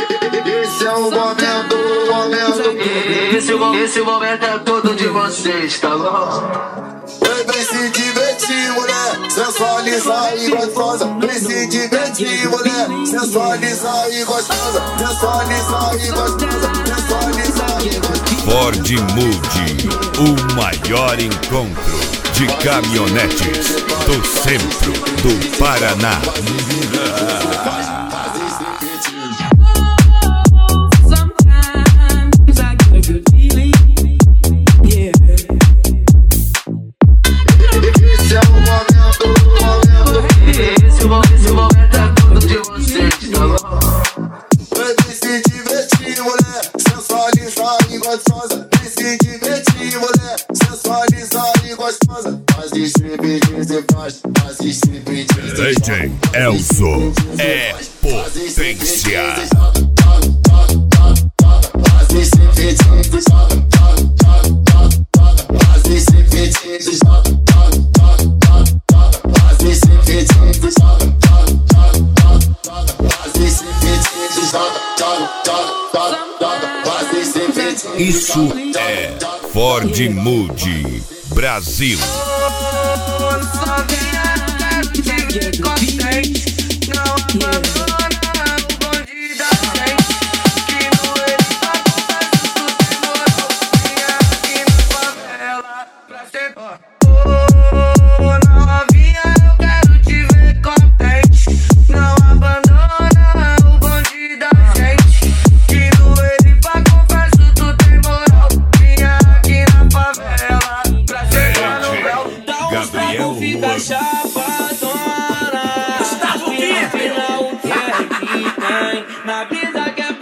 Esse é o momento, esse momento é todo de vocês, tá bom? Vem se divertir, mulher, sensualizar e gostosa. Vem se divertir, mulher, sensualizar e gostosa. Sensualizar e gostosa, sensualizar e gostosa. Ford Mood, o maior encontro de caminhonetes do centro do Paraná. Esse momento é todo de vocês, tá bom? Vem se divertir, mulher, sensualizar e gostosa. Vem se divertir, mulher, sensualizar e gostosa. Faz striptease, faz striptease. DJ Elzo é potência. Faz striptease, Isso é Ford Mood Brasil. Fica chapadona, Gustavo, que afinal o que é que tem na vida que é